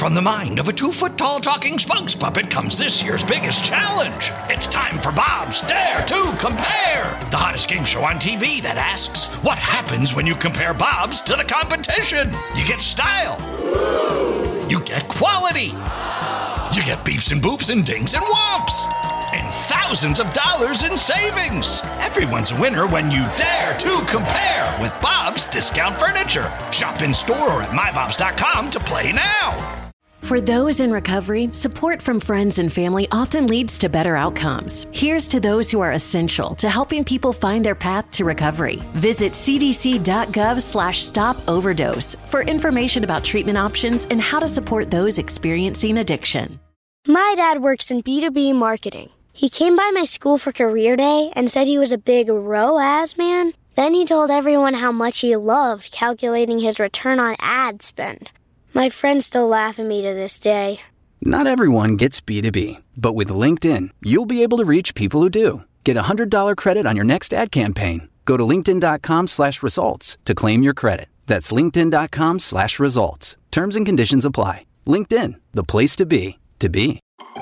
From the mind of a 2-foot-tall talking spokes puppet comes this year's biggest challenge. It's time for Bob's Dare to Compare, the hottest game show on TV that asks, what happens when you compare Bob's to the competition? You get style. You get quality. You get beeps and boops and dings and whomps. And thousands of dollars in savings. Everyone's a winner when you dare to compare with Bob's Discount Furniture. Shop in store or at mybobs.com to play now. For those in recovery, support from friends and family often leads to better outcomes. Here's to those who are essential to helping people find their path to recovery. Visit cdc.gov/stop-overdose for information about treatment options and how to support those experiencing addiction. My dad works in B2B marketing. He came by my school for career day and said he was a big ROAS man. Then he told everyone how much he loved calculating his return on ad spend. My friends still laugh at me to this day. Not everyone gets B2B, but with LinkedIn, you'll be able to reach people who do. Get a $100 credit on your next ad campaign. Go to linkedin.com/results to claim your credit. That's linkedin.com/results. Terms and conditions apply. LinkedIn, the place to be, to be.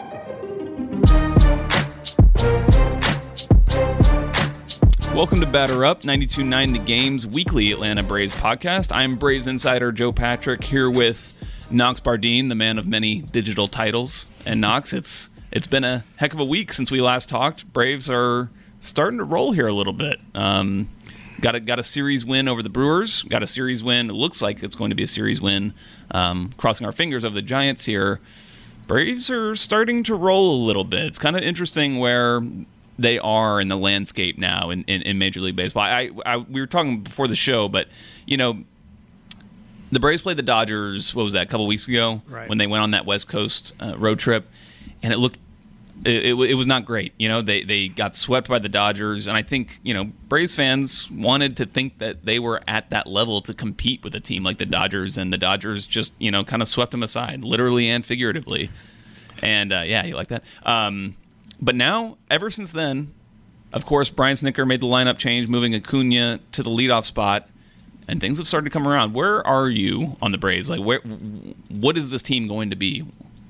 Welcome to Batter Up, 92.9 The Game's weekly Atlanta Braves podcast. I'm Braves insider Joe Patrick here with Knox Bardeen, the man of many digital titles. And Knox, it's been a heck of a week since we last talked. Braves are starting to roll here a little bit. Got a series win over the Brewers. Got a series win. It looks like it's going to be a series win. Crossing our fingers over the Giants here. Braves are starting to roll a little bit. It's kind of interesting where they are in the landscape now in Major League Baseball. We were talking before the show, but, you know, the Braves played the Dodgers, what was that, a couple weeks ago? Right. When they went on that West Coast road trip, and it was not great. You know, they got swept by the Dodgers, and I think, you know, Braves fans wanted to think that they were at that level to compete with a team like the Dodgers, and the Dodgers just, you know, kind of swept them aside, literally and figuratively. And, yeah, you like that? But now, ever since then, of course, Brian Snitker made the lineup change, moving Acuna to the leadoff spot, and things have started to come around. Where are you on the Braves? Like, what is this team going to be?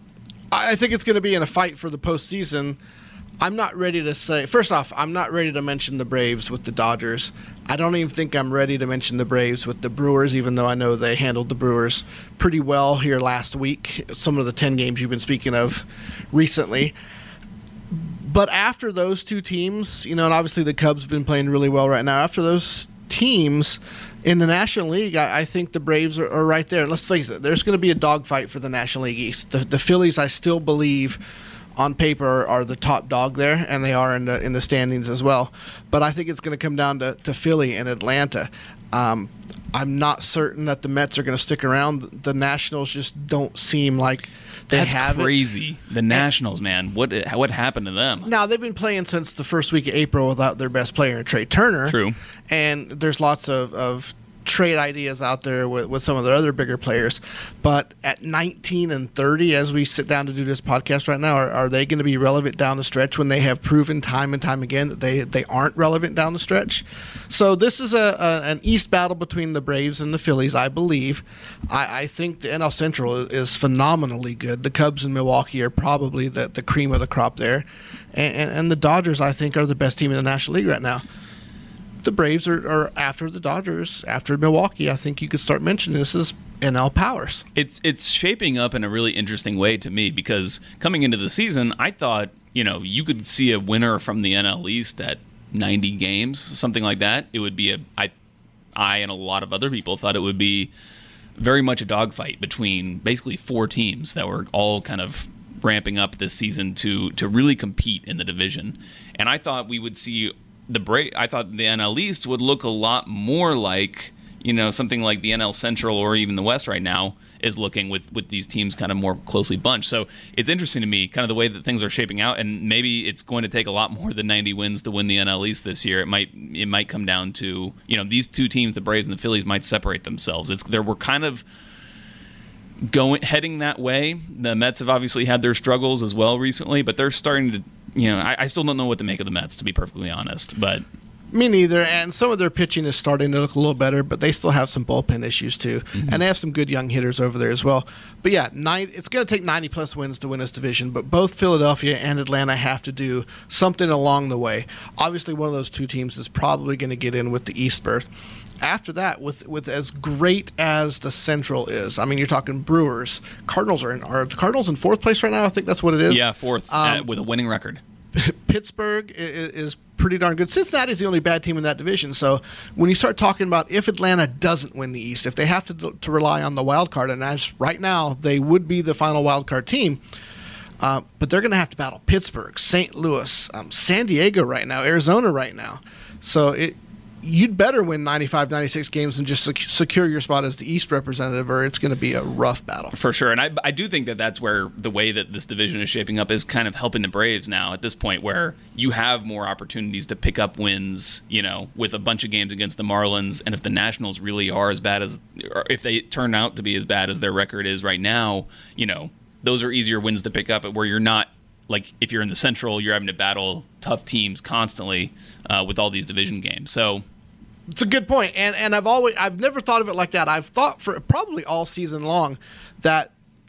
I think it's going to be in a fight for the postseason. I'm not ready to say. First off, I'm not ready to mention the Braves with the Dodgers. I don't even think I'm ready to mention the Braves with the Brewers, even though I know they handled the Brewers pretty well here last week. Some of the 10 games you've been speaking of recently. But after those two teams, you know, and obviously the Cubs have been playing really well right now. After those teams in the National League, I think the Braves are right there. And let's face it, there's going to be a dogfight for the National League East. The Phillies, I still believe, on paper, are the top dog there, and they are in the standings as well. But I think it's going to come down to Philly and Atlanta. I'm not certain that the Mets are going to stick around. The Nationals just don't seem like they have it. That's crazy. The Nationals, man. What happened to them? Now, they've been playing since the first week of April without their best player, Trey Turner. True. And there's lots of trade ideas out there with some of the other bigger players. But at 19 and 30, as we sit down to do this podcast right now, are they going to be relevant down the stretch when they have proven time and time again that they aren't relevant down the stretch? So this is an East battle between the Braves and the Phillies, I believe. I think the NL Central is phenomenally good. The Cubs and Milwaukee are probably the cream of the crop there. And the Dodgers, I think, are the best team in the National League right now. The Braves are after the Dodgers, after Milwaukee. I think you could start mentioning this as NL powers. It's shaping up in a really interesting way to me, because coming into the season, I thought, you know, you could see a winner from the NL East at 90 games, something like that. It would be I and a lot of other people thought it would be very much a dogfight between basically four teams that were all kind of ramping up this season to really compete in the division. And I thought we would see I thought the NL East would look a lot more like, you know, something like the NL Central or even the West right now is looking, with these teams kind of more closely bunched. So it's interesting to me, kind of the way that things are shaping out, and maybe it's going to take a lot more than 90 wins to win the NL East this year. It might come down to, you know, these two teams, the Braves and the Phillies, might separate themselves. We're kind of heading that way. The Mets have obviously had their struggles as well recently, but they're starting to, you know, I still don't know what to make of the Mets, to be perfectly honest. But Me neither, and some of their pitching is starting to look a little better, but they still have some bullpen issues too, and they have some good young hitters over there as well. But yeah, it's going to take 90-plus wins to win this division, but both Philadelphia and Atlanta have to do something along the way. Obviously, one of those two teams is probably going to get in with the East berth. After that, with as great as the Central is, I mean, you're talking Brewers. Cardinals are the Cardinals in fourth place right now? I think that's what it is. Yeah, fourth with a winning record. Pittsburgh is pretty darn good. Cincinnati's the only bad team in that division. So when you start talking about if Atlanta doesn't win the East, if they have to rely on the wild card, and as right now they would be the final wild card team, but they're going to have to battle Pittsburgh, St. Louis, San Diego right now, Arizona right now. So you'd better win 95, 96 games and just secure your spot as the East representative, or it's going to be a rough battle. For sure. And I do think that that's where the way that this division is shaping up is kind of helping the Braves now at this point, where you have more opportunities to pick up wins, with a bunch of games against the Marlins. And if the Nationals really are as bad as, or if they turn out to be as bad as their record is right now, those are easier wins to pick up, where you're not, like, if you're in the Central, you're having to battle tough teams constantly with all these division games. So it's a good point, and I've never thought of it like that. I've thought for probably all season long that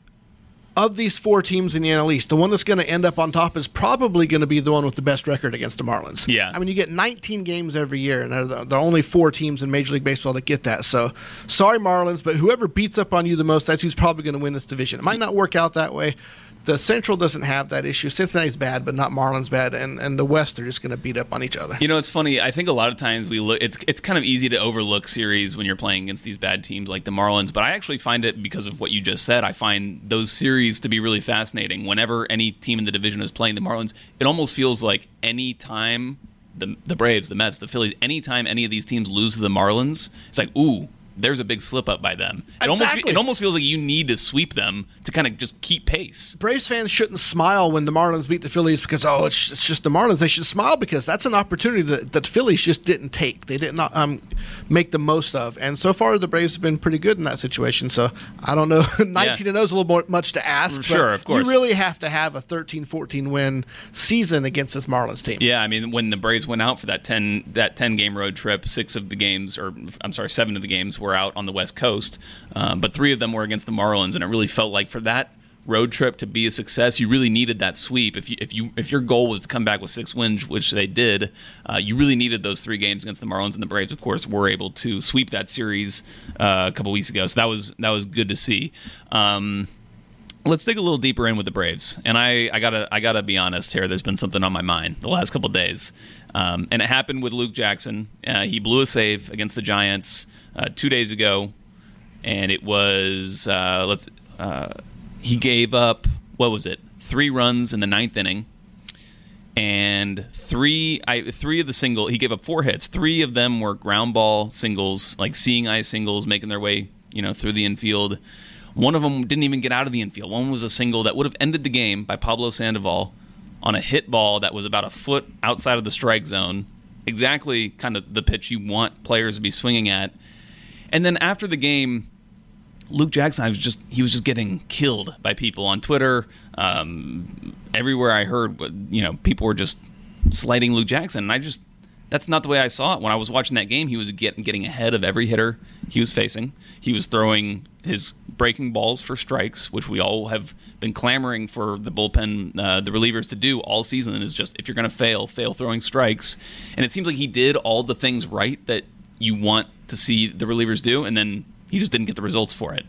of these four teams in the NL East, the one that's going to end up on top is probably going to be the one with the best record against the Marlins. Yeah, I mean, you get 19 games every year, and there are only four teams in Major League Baseball that get that. So, sorry, Marlins, but whoever beats up on you the most, that's who's probably going to win this division. It might not work out that way. The Central doesn't have that issue. Cincinnati's bad, but not Marlins bad, and the West, they're just going to beat up on each other. It's funny. I think a lot of times we look. It's kind of easy to overlook series when you're playing against these bad teams like the Marlins. But I actually find it, because of what you just said, I find those series to be really fascinating. Whenever any team in the division is playing the Marlins, it almost feels like any time the Braves, the Mets, the Phillies, anytime any of these teams lose to the Marlins, it's like, ooh, there's a big slip up by them. It almost feels like you need to sweep them to kind of just keep pace. Braves fans shouldn't smile when the Marlins beat the Phillies because, it's just the Marlins. They should smile because that's an opportunity that the Phillies just didn't take. They did not make the most of. And so far, the Braves have been pretty good in that situation. So I don't know. 19-0 is a little more much to ask. Sure, of course. You really have to have a 13-14 win season against this Marlins team. Yeah, I mean, when the Braves went out for that 10-game road trip, 7 of the games were out on the West Coast, but 3 of them were against the Marlins, and it really felt like for that road trip to be a success, you really needed that sweep. If your goal was to come back with 6 wins, which they did, you really needed those 3 games against the Marlins, and the Braves, of course, were able to sweep that series a couple weeks ago. So that was good to see. Let's dig a little deeper in with the Braves, and I gotta be honest here. There's been something on my mind the last couple of days, and it happened with Luke Jackson. He blew a save against the Giants 2 days ago, and it was he gave up 3 runs in the 9th inning, and three of the single he gave up 4 hits. 3 of them were ground ball singles, like seeing eye singles, making their way through the infield. One of them didn't even get out of the infield. One was a single that would have ended the game by Pablo Sandoval on a hit ball that was about a foot outside of the strike zone, exactly kind of the pitch you want players to be swinging at. And then after the game, Luke Jackson, he was just getting killed by people on Twitter. Everywhere I heard, people were just slighting Luke Jackson, and that's not the way I saw it. When I was watching that game, he was getting ahead of every hitter he was facing. He was throwing his breaking balls for strikes, which we all have been clamoring for the bullpen, the relievers to do all season, is just, if you're going to fail throwing strikes. And it seems like he did all the things right that you want to see the relievers do, and then he just didn't get the results for it.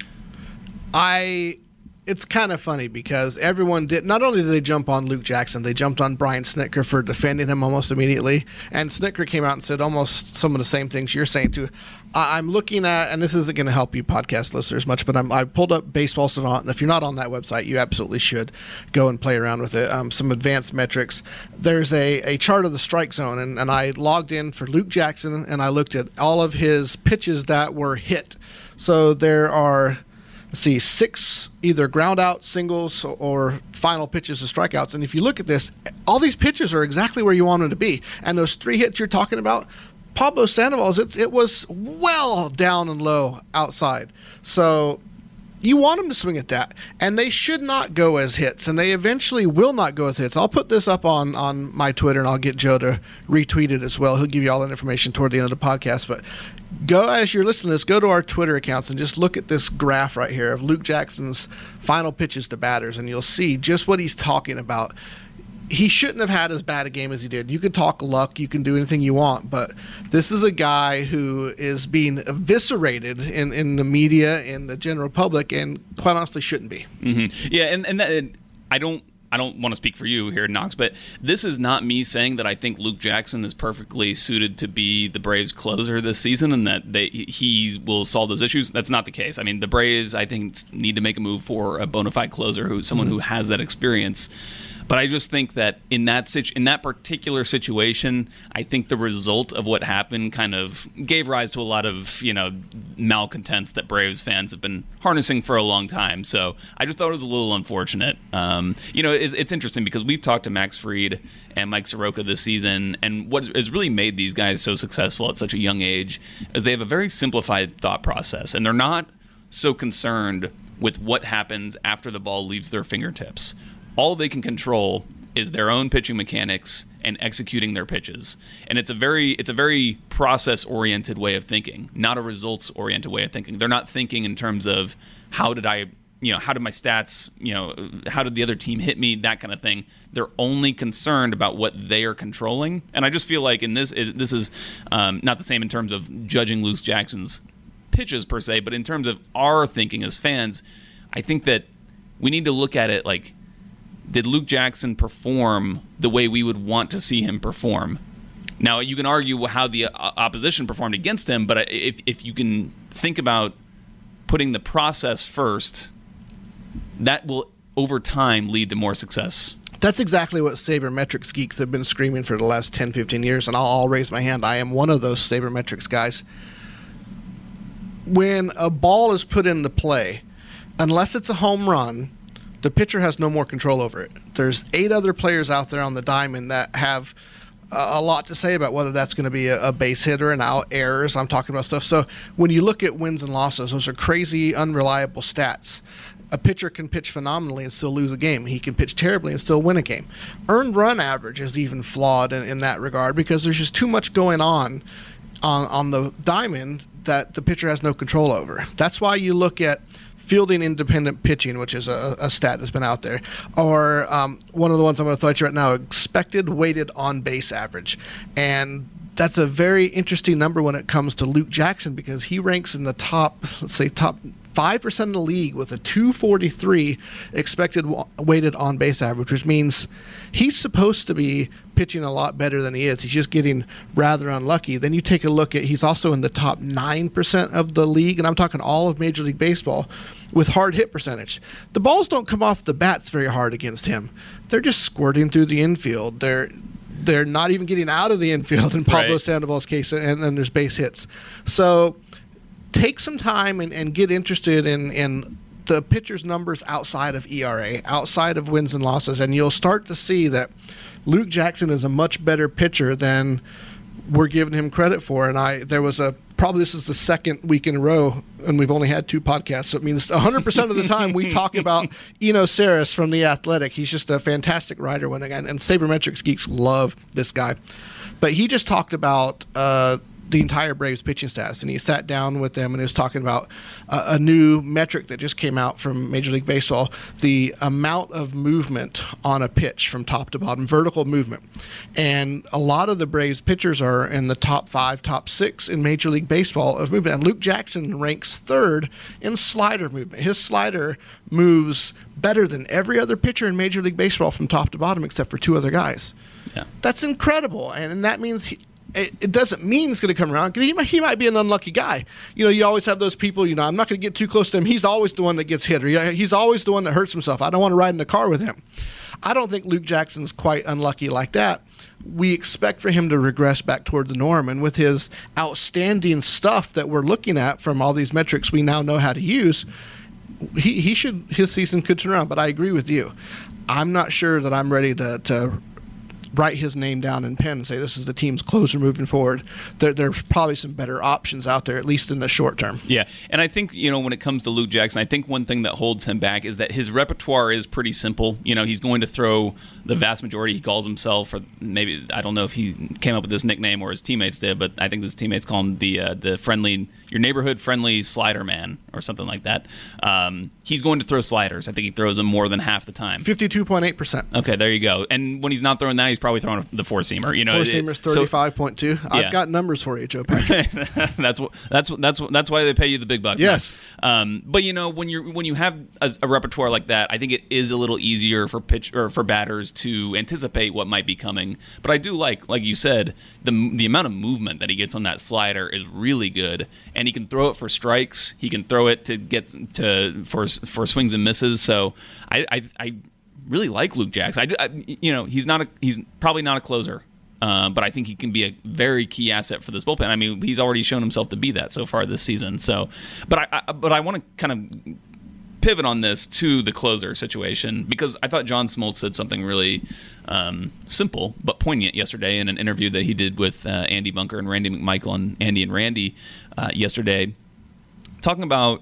It's kind of funny because everyone not only did they jump on Luke Jackson, they jumped on Brian Snitker for defending him almost immediately. And Snitker came out and said almost some of the same things you're saying too. I'm looking at, and this isn't going to help you podcast listeners much, but I pulled up Baseball Savant, and if you're not on that website, you absolutely should go and play around with it. Some advanced metrics. There's a chart of the strike zone, and I logged in for Luke Jackson, and I looked at all of his pitches that were hit. So there are, 6 either ground out singles or final pitches of strikeouts. And if you look at this, all these pitches are exactly where you want them to be. And those 3 hits you're talking about, Pablo Sandoval's, it was well down and low outside. So, You want them to swing at that, and they should not go as hits, and they eventually will not go as hits. I'll put this up on my Twitter, and I'll get Joe to retweet it as well. He'll give you all that information toward the end of the podcast, but go, as you're listening to this, go to our Twitter accounts and just look at this graph right here of Luke Jackson's final pitches to batters, and you'll see just what he's talking about. He shouldn't have had as bad a game as he did. You can talk luck, you can do anything you want, but this is a guy who is being eviscerated in the media, in the general public, and quite honestly shouldn't be. Mm-hmm. Yeah, and that, I don't want to speak for you here, Knox, but this is not me saying that I think Luke Jackson is perfectly suited to be the Braves' closer this season and that he will solve those issues. That's not the case. I mean, the Braves, I think, need to make a move for a bona fide closer, someone who has that experience. But I just think that in that particular situation, I think the result of what happened kind of gave rise to a lot of, malcontents that Braves fans have been harnessing for a long time. So I just thought it was a little unfortunate. It's interesting because we've talked to Max Fried and Mike Soroka this season, and what has really made these guys so successful at such a young age is they have a very simplified thought process, and they're not so concerned with what happens after the ball leaves their fingertips. All they can control is their own pitching mechanics and executing their pitches. And it's a very process-oriented way of thinking, not a results-oriented way of thinking. They're not thinking in terms of how did my stats, how did the other team hit me, that kind of thing. They're only concerned about what they are controlling. And I just feel like this is not the same in terms of judging Luke Jackson's pitches per se, but in terms of our thinking as fans, I think that we need to look at it like, did Luke Jackson perform the way we would want to see him perform? Now, you can argue how the opposition performed against him, but if you can think about putting the process first, that will, over time, lead to more success. That's exactly what sabermetrics geeks have been screaming for the last 10, 15 years, and I'll raise my hand. I am one of those sabermetrics guys. When a ball is put into play, unless it's a home run, the pitcher has no more control over it. There's 8 other players out there on the diamond that have a lot to say about whether that's going to be a base hit or an out, errors. I'm talking about stuff. So when you look at wins and losses, those are crazy, unreliable stats. A pitcher can pitch phenomenally and still lose a game. He can pitch terribly and still win a game. Earned run average is even flawed in that regard because there's just too much going on the diamond that the pitcher has no control over. That's why you look at fielding independent pitching, which is a stat that's been out there, or one of the ones I'm going to throw at you right now, expected weighted on base average. And that's a very interesting number when it comes to Luke Jackson because he ranks in the top 5% of the league with a 243 expected weighted on base average, which means he's supposed to be pitching a lot better than he is. He's just getting rather unlucky. Then you take a look at, he's also in the top 9% of the league, and I'm talking all of Major League Baseball, with hard hit percentage. The balls don't come off the bats very hard against him. They're just squirting through the infield. They're not even getting out of the infield in Pablo Sandoval's case, and then there's base hits. So take some time and get interested in the pitcher's numbers outside of ERA, outside of wins and losses, and you'll start to see that Luke Jackson is a much better pitcher than we're giving him credit for. And probably this is the second week in a row, and we've only had 2 podcasts, so it means 100% of the time we talk about Eno Saris from The Athletic. He's just a fantastic writer, and sabermetrics geeks love this guy. But he just talked about the entire Braves pitching stats, and he sat down with them and he was talking about a new metric that just came out from Major League Baseball, the amount of movement on a pitch from top to bottom, vertical movement. And a lot of the Braves pitchers are in the top 5, top 6 in Major League Baseball of movement. And Luke Jackson ranks 3rd in slider movement. His slider moves better than every other pitcher in Major League Baseball from top to bottom except for 2 other guys. Yeah. That's incredible, and that means it doesn't mean it's going to come around because he might be an unlucky guy. You always have those people, I'm not going to get too close to him. He's always the one that gets hit, or he's always the one that hurts himself. I don't want to ride in the car with him. I don't think Luke Jackson's quite unlucky like that. We expect for him to regress back toward the norm, and with his outstanding stuff that we're looking at from all these metrics we now know how to use, his season could turn around. But I agree with you. I'm not sure that I'm ready to write his name down in pen and say this is the team's closer moving forward, there's probably some better options out there, at least in the short term. Yeah, and I think, when it comes to Luke Jackson, I think one thing that holds him back is that his repertoire is pretty simple. He's going to throw the vast majority, he calls himself, or maybe, I don't know if he came up with this nickname or his teammates did, but I think his teammates call him the friendly, your neighborhood friendly slider man or something like that. He's going to throw sliders. I think he throws them more than half the time. 52.8%. Okay, there you go. And when he's not throwing that, he's probably throwing the four-seamer. Four-seamer's 35.2. I've got numbers for you, Joe Patrick. that's why they pay you the big bucks. Yes. But when you have a repertoire like that, I think it is a little easier for batters to anticipate what might be coming. But I do like you said, the amount of movement that he gets on that slider is really good, and he can throw it for strikes. He can throw it to get for swings and misses. So I really like Luke Jackson. He's probably not a closer, but I think he can be a very key asset for this bullpen. I mean, he's already shown himself to be that so far this season. So, but I want to kind of pivot on this to the closer situation, because I thought John Smoltz said something really simple but poignant yesterday in an interview that he did with Andy Bunker and Randy McMichael on Andy and Randy yesterday, talking about,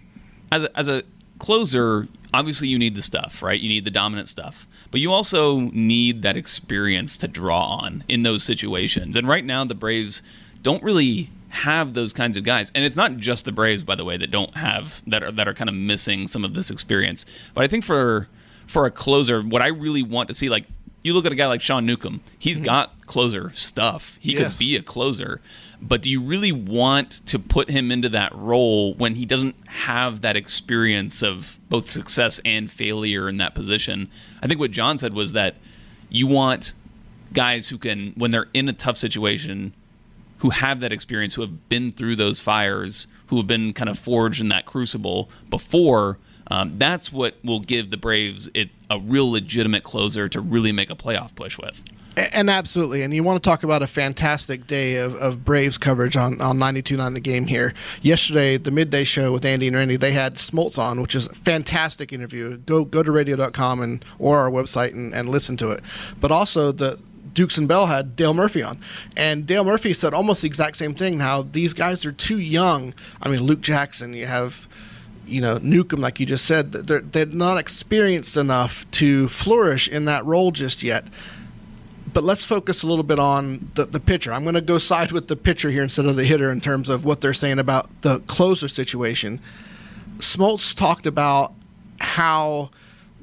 as a closer, obviously you need the stuff, right? You need the dominant stuff, but you also need that experience to draw on in those situations. And right now the Braves don't really have those kinds of guys, and it's not just the Braves, by the way, that don't have that are kind of missing some of this experience. But I think for a closer, what I really want to see, like, you look at a guy like Sean Newcomb, he's got closer stuff. He could be a closer, but do you really want to put him into that role when he doesn't have that experience of both success and failure in that position? I think what John said was that you want guys who can, when they're in a tough situation, who have that experience, who have been through those fires, who have been kind of forged in that crucible before. That's what will give the Braves a real legitimate closer to really make a playoff push with. And absolutely. And you want to talk about a fantastic day of Braves coverage on 92.9 The Game here. Yesterday, the midday show with Andy and Randy, they had Smoltz on, which is a fantastic interview. Go to radio.com or our website and listen to it. But also the Dukes and Bell had Dale Murphy on. And Dale Murphy said almost the exact same thing. How these guys are too young. I mean, Luke Jackson, you have, Newcomb, like you just said. They're not experienced enough to flourish in that role just yet. But let's focus a little bit on the pitcher. I'm going to go side with the pitcher here instead of the hitter in terms of what they're saying about the closer situation. Smoltz talked about how,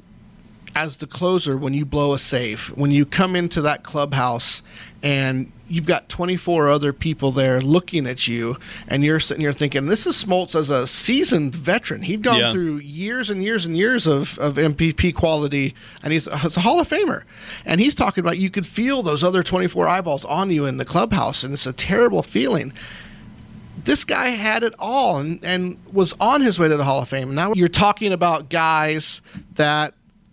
as the closer, when you blow a save, when you come into that clubhouse and you've got 24 other people there looking at you, and you're sitting here thinking, this is Smoltz as a seasoned veteran. He'd gone through years and years and years of MVP quality, and he's a Hall of Famer. And he's talking about you could feel those other 24 eyeballs on you in the clubhouse, and it's a terrible feeling. This guy had it all and was on his way to the Hall of Fame. Now you're talking about guys that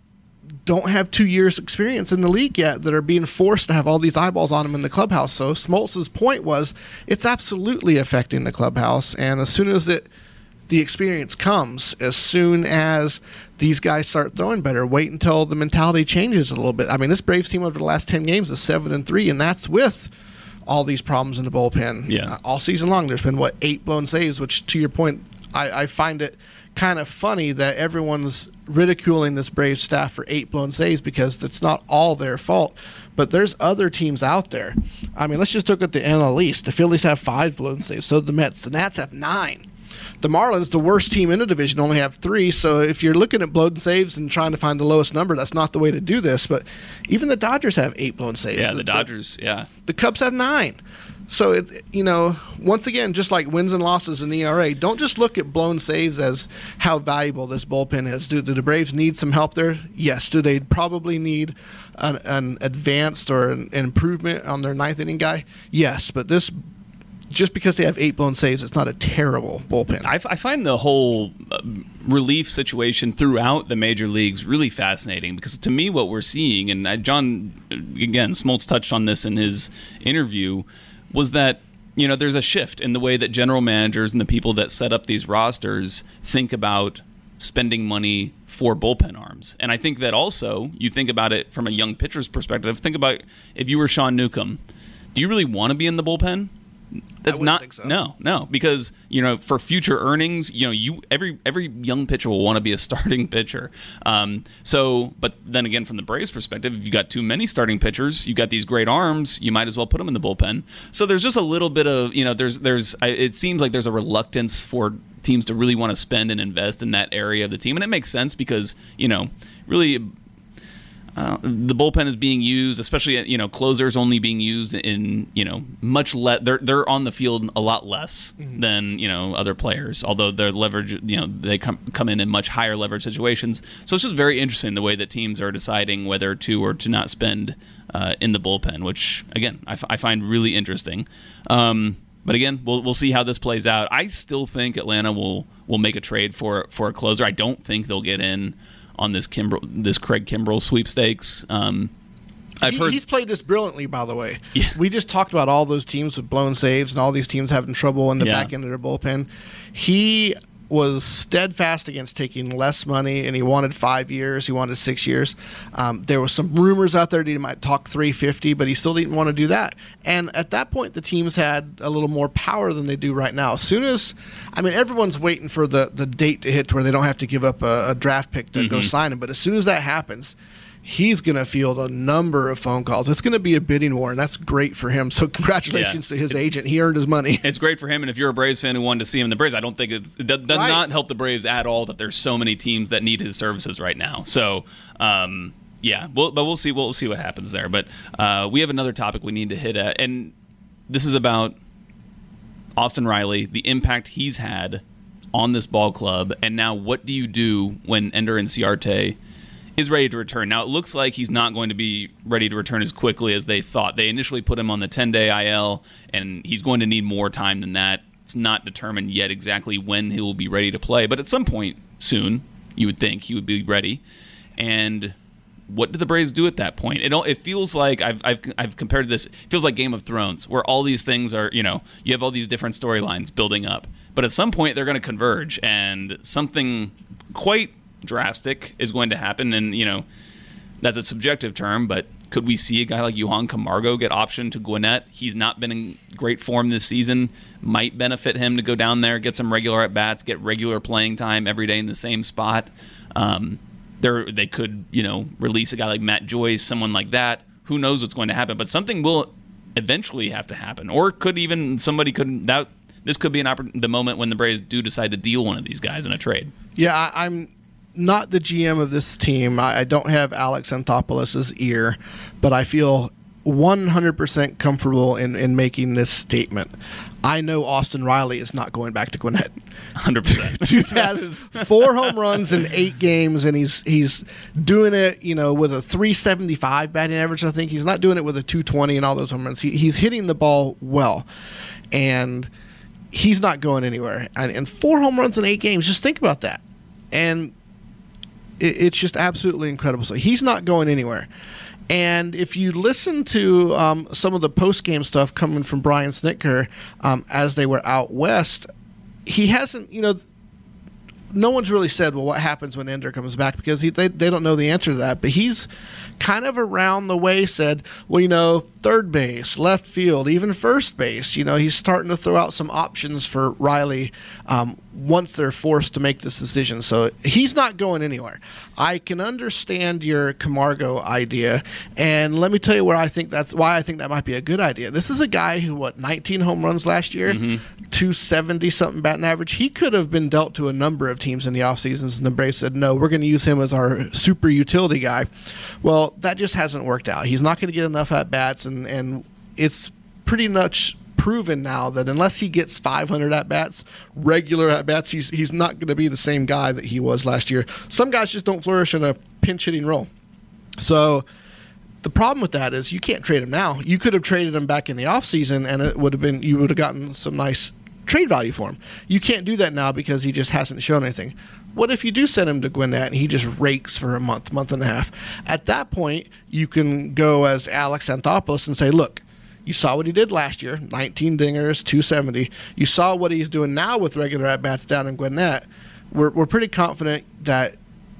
don't have 2 years experience in the league yet that are being forced to have all these eyeballs on them in the clubhouse. So Smoltz's point was it's absolutely affecting the clubhouse, and as soon as the experience comes, as soon as these guys start throwing better, wait until the mentality changes a little bit. I mean, this Braves team over the last 10 games is 7-3, and that's with all these problems in the bullpen. All season long there's been 8 blown saves, which, to your point, I find it kind of funny that everyone's ridiculing this Braves staff for 8 blown saves, because it's not all their fault. But there's other teams out there. I mean, let's just look at the NL East. The Phillies have 5 blown saves. So do the Mets. The Nats have 9. The Marlins, the worst team in the division, only have 3. So if you're looking at blown saves and trying to find the lowest number, that's not the way to do this. But even the Dodgers have 8 blown saves. Yeah, the Dodgers, The Cubs have 9. So, once again, just like wins and losses in ERA, don't just look at blown saves as how valuable this bullpen is. Do the Braves need some help there? Yes. Do they probably need an advanced or an improvement on their 9th inning guy? Yes. But this, just because they have 8 blown saves, it's not a terrible bullpen. I find the whole relief situation throughout the major leagues really fascinating, because to me what we're seeing, and John, again, Smoltz touched on this in his interview, was that, there's a shift in the way that general managers and the people that set up these rosters think about spending money for bullpen arms. And I think that also, you think about it from a young pitcher's perspective, think about if you were Sean Newcomb, do you really want to be in the bullpen? That's not think so. No, because for future earnings, every young pitcher will want to be a starting pitcher. But then again, from the Braves' perspective, if you got too many starting pitchers, you got these great arms, you might as well put them in the bullpen. So there's just a little bit of it seems like there's a reluctance for teams to really want to spend and invest in that area of the team, and it makes sense because really. The bullpen is being used, especially closers only being used in much less. They're on the field a lot less than other players. Although their leverage, they come in much higher leverage situations. So it's just very interesting the way that teams are deciding whether to or to not spend in the bullpen, which again I find really interesting. But again, we'll see how this plays out. I still think Atlanta will make a trade for a closer. I don't think they'll get in on this Craig Kimbrell sweepstakes. He's played this brilliantly, by the way. Yeah. We just talked about all those teams with blown saves and all these teams having trouble in the back end of their bullpen. He was steadfast against taking less money, and he wanted 5 years. He wanted 6 years. There was some rumors out there that he might talk $350, but he still didn't want to do that. And at that point, the teams had a little more power than they do right now. As soon as, everyone's waiting for the date to hit to where they don't have to give up a draft pick to go sign him. But as soon as that happens, he's going to field a number of phone calls. It's going to be a bidding war, and that's great for him. So congratulations to his agent. He earned his money. It's great for him, and if you're a Braves fan who wanted to see him in the Braves, I don't think it does not help the Braves at all that there's so many teams that need his services right now. So, but we'll see. We'll see what happens there. But we have another topic we need to hit at, and this is about Austin Riley, the impact he's had on this ball club, and now what do you do when Ender Inciarte is ready to return? Now, it looks like he's not going to be ready to return as quickly as they thought. They initially put him on the 10-day IL, and he's going to need more time than that. It's not determined yet exactly when he will be ready to play, but at some point soon, you would think he would be ready. And what do the Braves do at that point? It feels like I've compared this. It feels like Game of Thrones, where all these things are, you have all these different storylines building up, but at some point they're going to converge, and something quite drastic is going to happen. And that's a subjective term, but could we see a guy like Johan Camargo get optioned to Gwinnett? He's not been in great form this season. Might benefit him to go down there, get some regular at bats, get regular playing time every day in the same spot. They could release a guy like Matt Joyce, someone like that. Who knows what's going to happen? But something will eventually have to happen, or this could be the moment when the Braves do decide to deal one of these guys in a trade. Yeah, I'm not the GM of this team. I don't have Alex Anthopoulos' ear, but I feel 100% comfortable in making this statement. I know Austin Riley is not going back to Gwinnett. 100%. Dude has 4 home runs in 8 games, and he's doing it, with a 375 batting average. I think he's not doing it with a 220 and all those home runs. He's hitting the ball well, and he's not going anywhere. And 4 home runs in 8 games. Just think about that. And it's just absolutely incredible. So he's not going anywhere. And if you listen to some of the post-game stuff coming from Brian Snitker as they were out west, he hasn't, no one's really said, well, what happens when Ender comes back, because they don't know the answer to that. But he's kind of around the way said, well, third base, left field, even first base. He's starting to throw out some options for Riley once they're forced to make this decision. So he's not going anywhere. I can understand your Camargo idea, and let me tell you why I think that might be a good idea. This is a guy who, 19 home runs last year, 270-something batting average. He could have been dealt to a number of teams in the offseasons, and the Braves said, no, we're going to use him as our super utility guy. Well, that just hasn't worked out. He's not going to get enough at-bats, and it's pretty much proven now that unless he gets 500 at-bats, regular at-bats, he's not going to be the same guy that he was last year. Some guys just don't flourish in a pinch-hitting role. So the problem with that is you can't trade him now. You could have traded him back in the offseason, and you would have gotten some nice trade value for him. You can't do that now because he just hasn't shown anything. What if you do send him to Gwinnett and he just rakes for a month and a half? At that point, you can go as Alex Anthopoulos and say, look, you saw what he did last year, 19 dingers, 270. You saw what he's doing now with regular at-bats down in Gwinnett. We're pretty confident that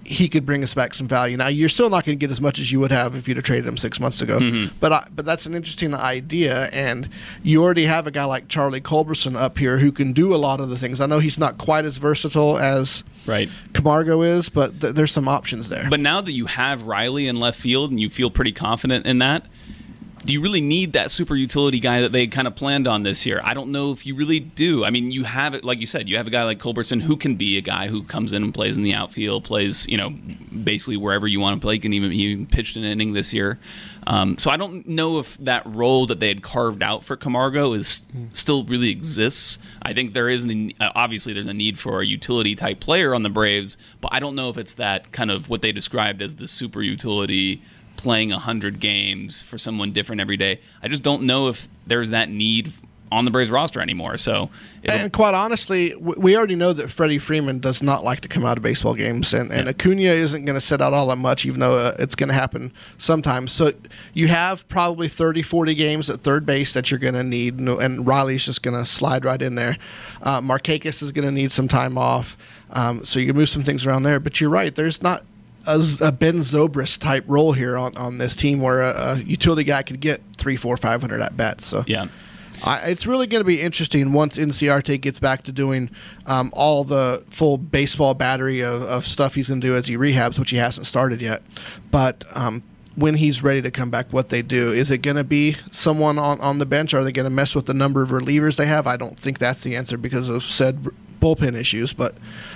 he could bring us back some value. Now, you're still not going to get as much as you would have if you'd have traded him 6 months ago. But that's an interesting idea, and you already have a guy like Charlie Culberson up here who can do a lot of the things. I know he's not quite as versatile as Camargo is, but there's some options there. But now that you have Riley in left field and you feel pretty confident in that, do you really need that super utility guy that they kind of planned on this year? I don't know if you really do. I mean, you have it, like you said, you have a guy like Culberson who can be a guy who comes in and plays in the outfield, plays, basically wherever you want to play. He even pitched an inning this year. So I don't know if that role that they had carved out for Camargo still really exists. I think there is obviously there's a need for a utility type player on the Braves, but I don't know if it's that kind of what they described as the super utility playing 100 games for someone different every day. I just don't know if there's that need on the Braves roster anymore. And quite honestly, we already know that Freddie Freeman does not like to come out of baseball games, and Acuna isn't going to sit out all that much, even though it's going to happen sometimes. So you have probably 30, 40 games at third base that you're going to need, and Riley's just going to slide right in there. Markakis is going to need some time off, so you can move some things around there. But you're right, there's not a Ben Zobrist type role here on this team where a utility guy could get 300, 400, 500 at bats. So it's really going to be interesting once Inciarte gets back to doing all the full baseball battery of stuff he's going to do as he rehabs, which he hasn't started yet. But when he's ready to come back, what they do. Is it going to be someone on the bench? Are they going to mess with the number of relievers they have? I don't think that's the answer because of said bullpen issues, but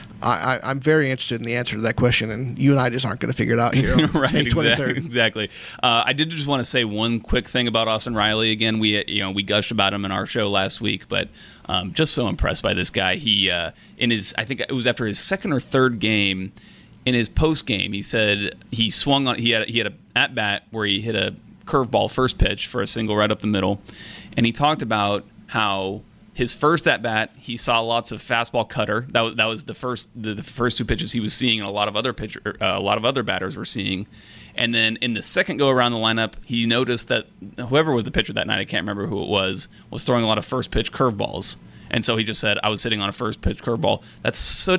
I'm very interested in the answer to that question, and you and I just aren't going to figure it out here on May 23rd. Exactly. I did just want to say one quick thing about Austin Riley. Again, we gushed about him in our show last week, but just so impressed by this guy. He I think it was after his second or third game, in his post game, he said he swung on. He had a at bat where he hit a curveball first pitch for a single right up the middle, and he talked about how his first at bat, he saw lots of fastball cutter. That was the first two pitches he was seeing, and a lot of other batters were seeing. And then in the second go around the lineup, he noticed that whoever was the pitcher that night, I can't remember who it was throwing a lot of first pitch curveballs. And so he just said, "I was sitting on a first pitch curveball." That's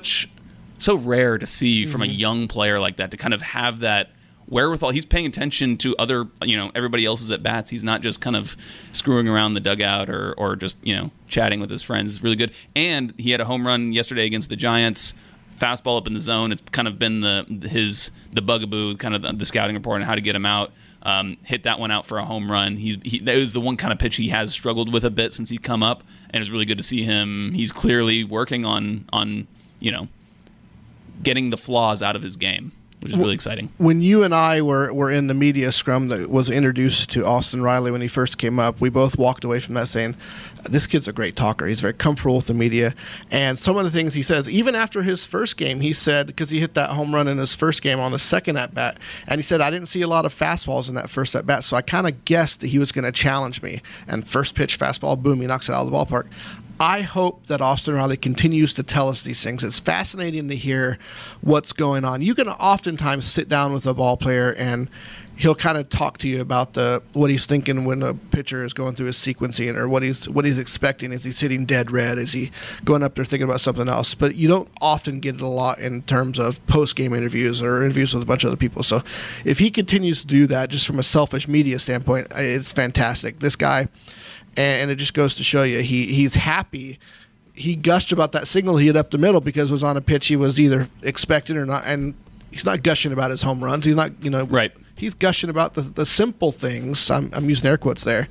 so rare to see from a young player like that, to kind of have that wherewithal. He's paying attention to other, everybody else's at bats. He's not just kind of screwing around the dugout or just, chatting with his friends. It's really good. And he had a home run yesterday against the Giants. Fastball up in the zone. It's kind of been the bugaboo, kind of the scouting report on how to get him out. Hit that one out for a home run. That was the one kind of pitch he has struggled with a bit since he's come up, and it's really good to see him. He's clearly working on getting the flaws out of his game, which is really exciting. When you and I were in the media scrum that was introduced to Austin Riley when he first came up, we both walked away from that saying, this kid's a great talker. He's very comfortable with the media. And some of the things he says, even after his first game, he said, because he hit that home run in his first game on the second at-bat, and he said, I didn't see a lot of fastballs in that first at-bat, so I kind of guessed that he was going to challenge me. And first pitch fastball, boom, he knocks it out of the ballpark. I hope that Austin Riley continues to tell us these things. It's fascinating to hear what's going on. You can oftentimes sit down with a ball player and he'll kind of talk to you about what he's thinking when a pitcher is going through his sequencing, or what he's expecting. Is he sitting dead red? Is he going up there thinking about something else? But you don't often get it a lot in terms of post-game interviews or interviews with a bunch of other people. So if he continues to do that just from a selfish media standpoint, it's fantastic. This guy... And it just goes to show you he's happy. He gushed about that signal he hit up the middle because it was on a pitch he was either expecting or not. And he's not gushing about his home runs. He's not, right. He's gushing about the simple things. I'm using air quotes there.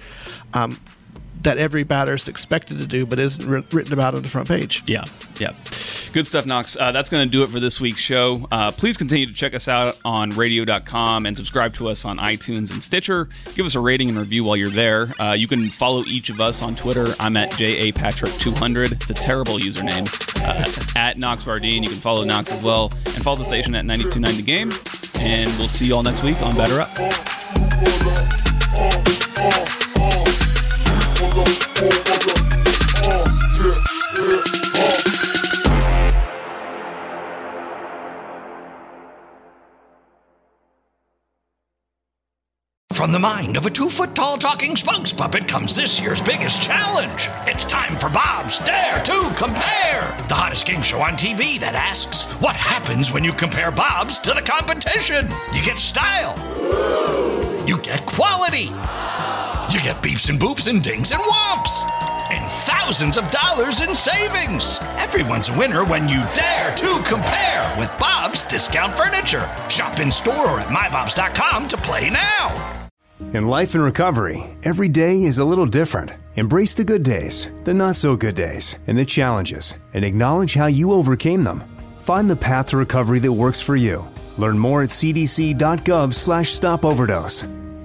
That every batter is expected to do, but isn't written about on the front page. Yeah. Good stuff, Knox. That's going to do it for this week's show. Please continue to check us out on radio.com and subscribe to us on iTunes and Stitcher. Give us a rating and review while you're there. You can follow each of us on Twitter. I'm at JAPatrick200. It's a terrible username. At Knox Bardeen. You can follow Knox as well. And follow the station at 92.9 The Game. And we'll see you all next week on Batter Up. From the mind of a 2-foot-tall talking spokes puppet comes this year's biggest challenge. It's time for Bob's Dare to Compare, the hottest game show on TV that asks, what happens when you compare Bobs to the competition? You get style. You get quality. You get beeps and boops and dings and whomps. And thousands of dollars in savings. Everyone's a winner when you dare to compare with Bob's Discount Furniture. Shop in store or at mybobs.com to play now. In life and recovery, every day is a little different. Embrace the good days, the not-so-good days, and the challenges, and acknowledge how you overcame them. Find the path to recovery that works for you. Learn more at cdc.gov/stopoverdose.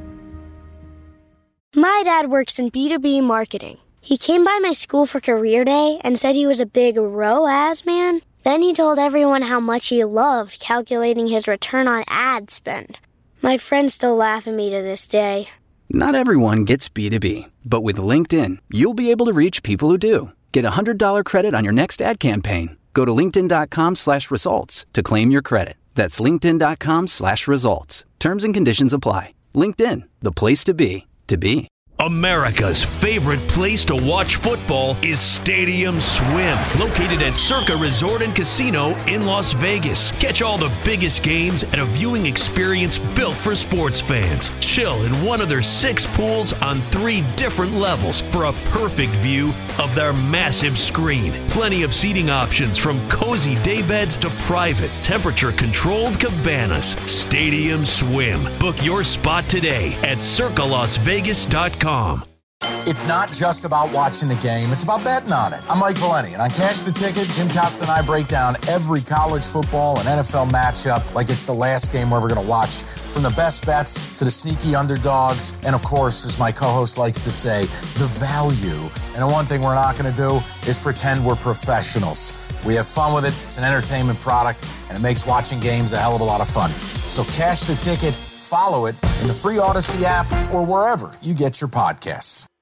My dad works in B2B marketing. He came by my school for career day and said he was a big ROAS man. Then he told everyone how much he loved calculating his return on ad spend. My friends still laugh at me to this day. Not everyone gets B2B, but with LinkedIn, you'll be able to reach people who do. Get $100 credit on your next ad campaign. Go to linkedin.com/results to claim your credit. That's linkedin.com/results. Terms and conditions apply. LinkedIn, the place to be, to be. America's favorite place to watch football is Stadium Swim, located at Circa Resort and Casino in Las Vegas. Catch all the biggest games at a viewing experience built for sports fans. Chill in one of their 6 pools on 3 different levels for a perfect view of their massive screen. Plenty of seating options from cozy daybeds to private, temperature-controlled cabanas. Stadium Swim. Book your spot today at circalasvegas.com. It's not just about watching the game, it's about betting on it. I'm Mike Valeni, and on Cash the Ticket, Jim Costa and I break down every college football and NFL matchup like it's the last game we're ever going to watch. From the best bets to the sneaky underdogs, and of course, as my co-host likes to say, the value. And the one thing we're not going to do is pretend we're professionals. We have fun with it, it's an entertainment product, and it makes watching games a hell of a lot of fun. So Cash the Ticket, follow it in the free Odyssey app or wherever you get your podcasts.